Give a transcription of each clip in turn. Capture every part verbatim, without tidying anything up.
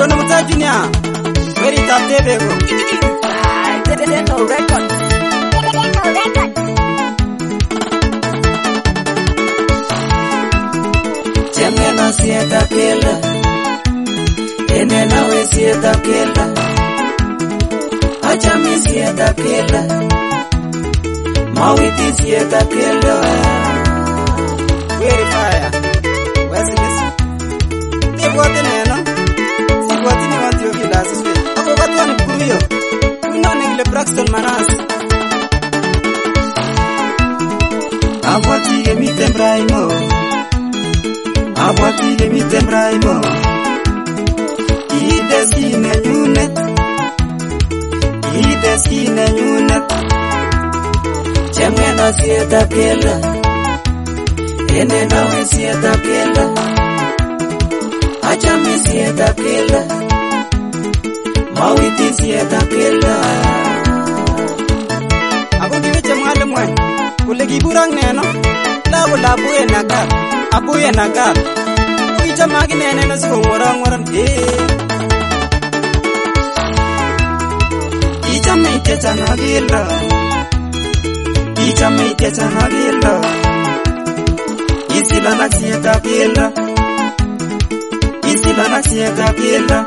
Kono Mutai Junior. Very top Tebego. Deno record. Deno record. Jemena sieta kela. Enena we sieta kela. Achami sieta kela. Mawiti sieta kela. Very fire. Where's this? They got in here, no? See what you want to do last week. Ako got one Kurio. You know Nigle Braxton Manas. Abwati emite Braimo. Abwati emite Braimo. Ideskine nyunet. Ideskine nyunet. Jemena sieta kela. Enena we sieta kela. Achami sieta kela. Mawiti sieta kela. Ako kiweche mwale mwen. Kule kiburang neno. Labo labo ye nagal. Apo ye nagal. Ukicha magi nene na siko ngorang ngorang. Eh. Icha meite chanagila. Icha meite chanagila. Isila na sieta kela. Isila na sieta kela.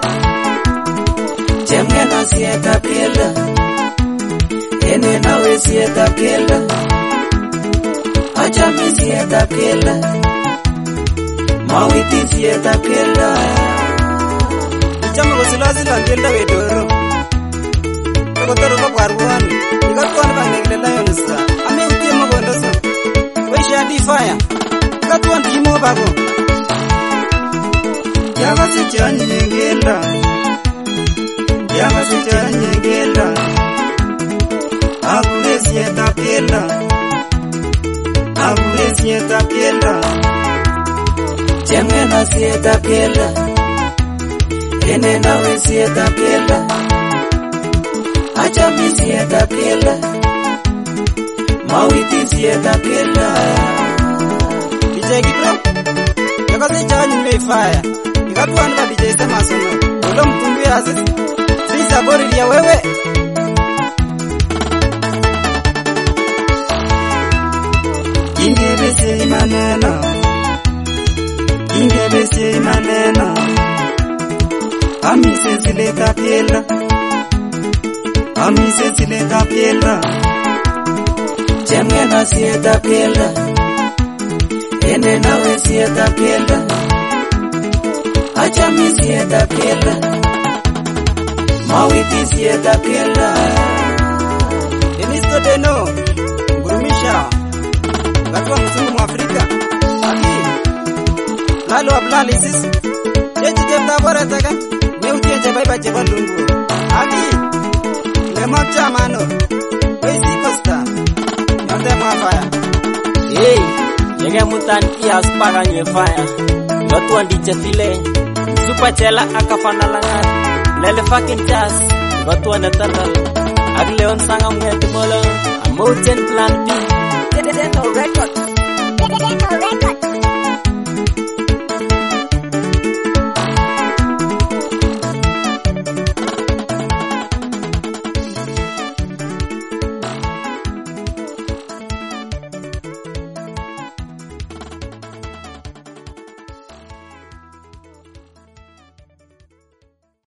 Jemena sieta kela. Enena we sieta kela. Achami sieta kela. Mawiti sieta kela. Ichama kusilazila ngenda wedoro. Kotoro kwa kwarwan. Ikatwan bang Nigle Lions. Ame utie mabondo so. We shadi fire. Ikatwan timo bago. Yaga si chani ngela. Yaga si chani ngela. Abure sieta kela. Abure sieta kela. Jemena sieta kela. Enena we sieta kela. Achami sieta kela. Mawiti sieta kela. D J Gibro. Yaga si chani me fire. Ikatwan ba D J sema sono. Olo mtumbi asis. Sisa bori ya wewe. Ingebese maneno. Ingebese maneno. Amise sileta kela. Amise sileta kela. Jemena sieta kela. Enena we sieta kela. Achami sieta kela. Mawiti sieta kela. Enisto Deno. Ngurumisha. Watu wa mzungu mwafrika. Aki. Lalo ablali sis. Jechi jebda bora taga. Neutie jebaiba jeba lungu. Aki. Lema chamano. Wezi Costa. Nyonde mwafaya. Hey, yenge mutan iya spara nye fire. Yotu andiche file. Super chela akafana langar. Lele fucking jazz. Yotu anetandal. Agleon sanga mwete molo. Amochen plan B. Deno record.